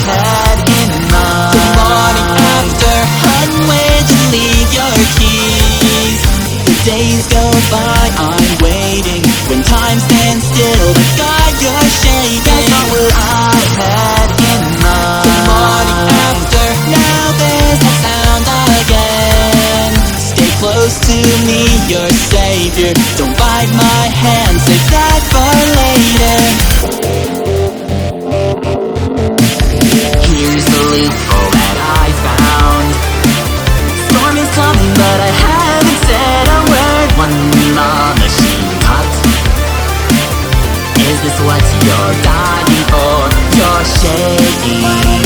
had in mind. The morning after, hun, where'd you leave your keys? The days go by, I'm waiting. When time stands still, but God, you're shaking. That's not what I had in mind. The morning after, now there's that sound again. Stay close to me, your savior. Don't bite my hand, save that for later. Here's the loophole that I found. Storm is coming, but I haven't said a word. One machine cut. Is this what you're dying for? You're shaking.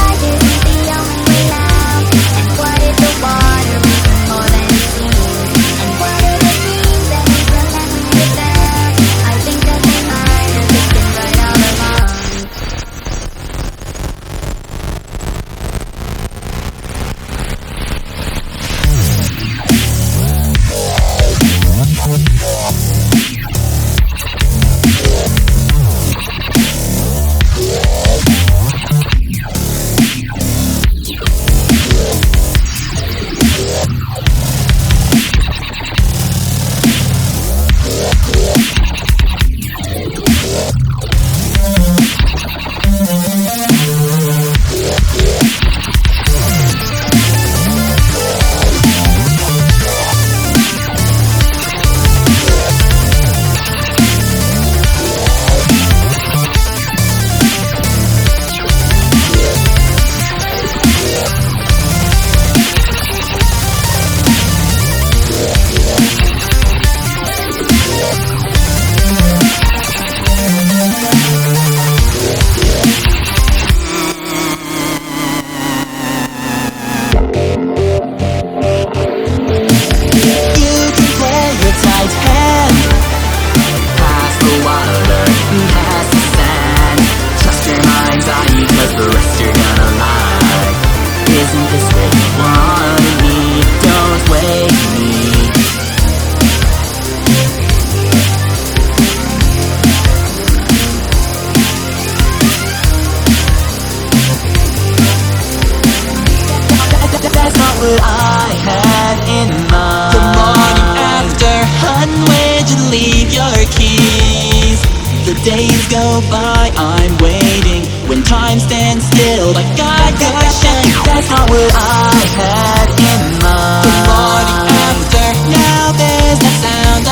What I had in mind. The morning after, hun, where'd you leave your keys? The days go by, I'm waiting. When time stands still, my God, you're shaking. That's not what I had in mind. The morning after, now there's that sound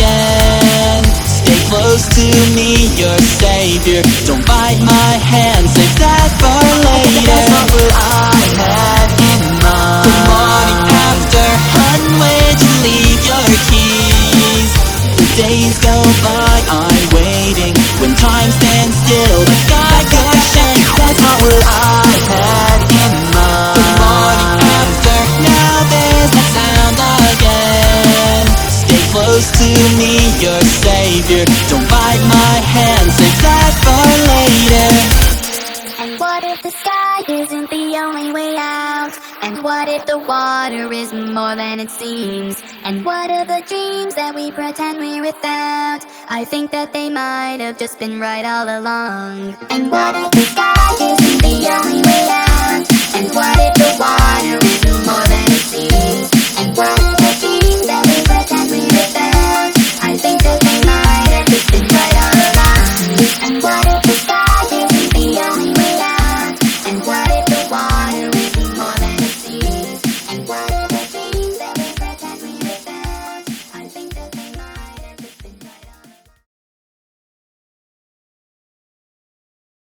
again. Stay close to me, your savior. Don't bite my hand, save that for later. That's not what I had in mind. The morning after, hun, where'd you leave your keys? The days go by, I'm waiting. When time stands still, but God, you're shaking. That's not what I had in mind. The morning after, now there's that sound again. Stay close to me, your savior. Don't bite my hand, save that for later. And what if the sky isn't the only way out? And what if the water is more than it seems? And what are the dreams that we pretend we're without? I think that they might have just been right all along. And what if the sky